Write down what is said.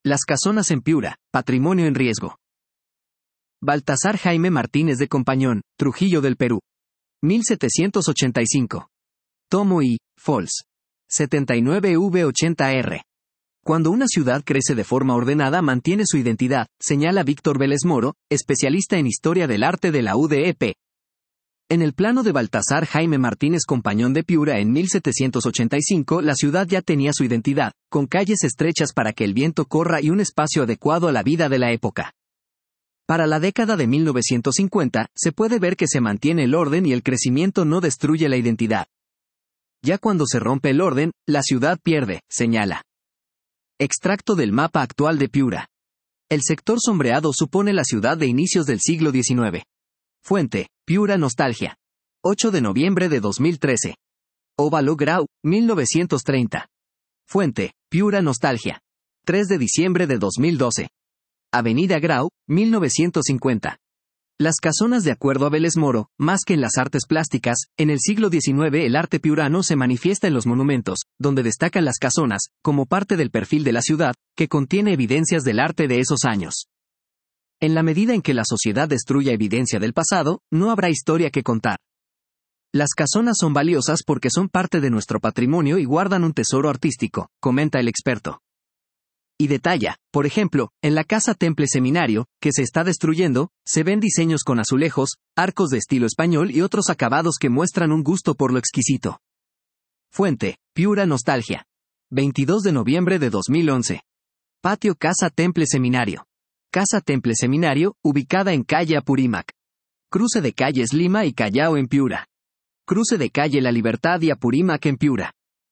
Las casonas en Piura, patrimonio en riesgo. Baltasar Jaime Martínez de Compañón, Trujillo del Perú. 1785. Tomo I. Fols. 79V80R. Cuando una ciudad crece de forma ordenada mantiene su identidad, señala Víctor Vélez Moro, especialista en Historia del Arte de la UDEP. En el plano de Baltasar Jaime Martínez Compañón de Piura en 1785 la ciudad ya tenía su identidad, con calles estrechas para que el viento corra y un espacio adecuado a la vida de la época. Para la década de 1950, se puede ver que se mantiene el orden y el crecimiento no destruye la identidad. Ya cuando se rompe el orden, la ciudad pierde, señala. Extracto del mapa actual de Piura. El sector sombreado supone la ciudad de inicios del siglo XIX. Fuente, Piura Nostalgia. 8 de noviembre de 2013. Óvalo Grau, 1930. Fuente, Piura Nostalgia. 3 de diciembre de 2012. Avenida Grau, 1950. Las casonas de acuerdo a Vélez Moro, más que en las artes plásticas, en el siglo XIX el arte piurano se manifiesta en los monumentos, donde destacan las casonas, como parte del perfil de la ciudad, que contiene evidencias del arte de esos años. En la medida en que la sociedad destruya evidencia del pasado, no habrá historia que contar. Las casonas son valiosas porque son parte de nuestro patrimonio y guardan un tesoro artístico, comenta el experto. Y detalla, por ejemplo, en la Casa Temple Seminario, que se está destruyendo, se ven diseños con azulejos, arcos de estilo español y otros acabados que muestran un gusto por lo exquisito. Fuente, Piura Nostalgia. 22 de noviembre de 2011. Patio Casa Temple Seminario. Casa Temple Seminario, ubicada en calle Apurímac. Cruce de calles Lima y Callao en Piura. Cruce de calle La Libertad y Apurímac en Piura.